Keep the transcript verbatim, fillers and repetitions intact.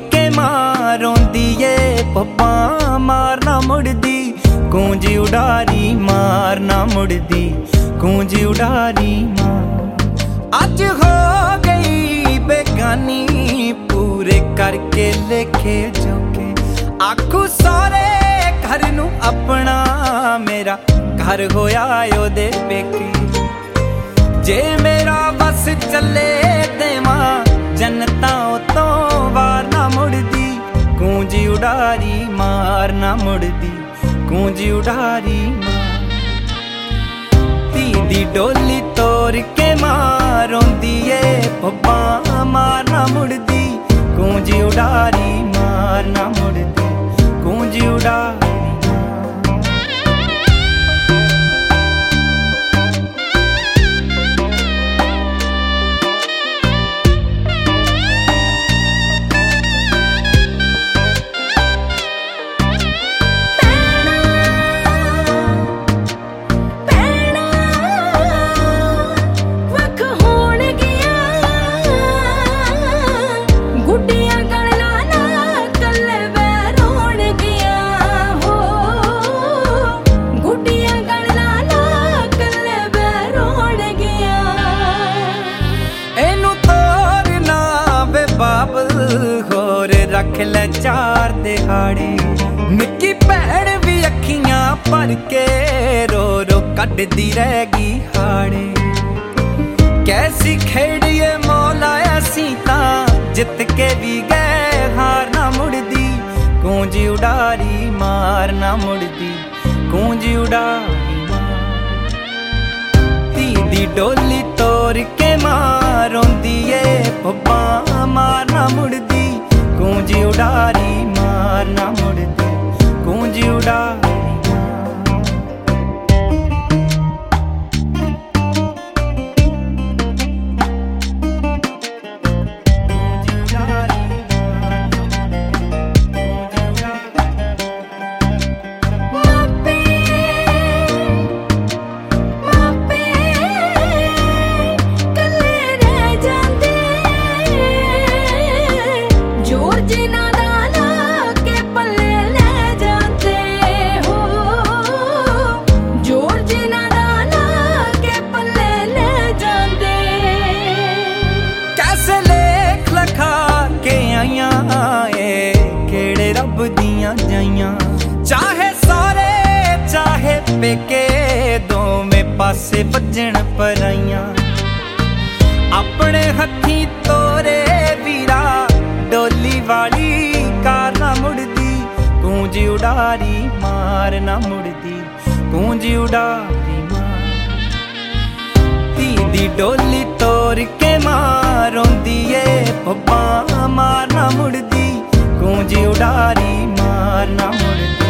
के मारोंदी ये पप्पा मारना मुड़दी गूंजी उडारी मारना मुड़दी गूंजी उडारी मार। आज हो गई बेगानी पूरे करके लेखे जोके आखू सारे घर नू अपना मेरा घर होया ओदे पेके। जे मेरा बस चले देवा जन्नतां तो वार ना मुड़दी गूंजी उडारी मार ना मुड़दी गूंजी उडारी मार। धी दी डोली तोड़ के मारोंदी ए पप्पा मार ना मुड़दी गूंजी उडारी मार ना मुड़दी गूंजी उडारी। होर रख ले चार दिहाड़े निक्की भैन भी अखियां भर के रो रो कटदी रहेगी हाड़े। कैसी खेड़िए मौला ऐसी तां जित के भी गए हार ना मुड़दी गूंजी उडारी मार ना मुड़दी गूंजी उडारी मार। धी दी डोली तोड़ के मारोंदी ए पप्पा मार ना मुड़दी गूंजी उडारी मार ना मुड़दी गूंजी उडारी। चाहे सारे चाहे पेके दोवें पासे भजन पराइयां अपने हथी तोरे वीरा डोली वाली कार ना मुड़दी गूंजी उडारी मार ना मुड़दी गूंजी उडारी मार। धी दी डोली तोड़ के मारोंदी ए पप्पा मार ना मुड़दी गूंजी उडारी मार ना मुड़दी।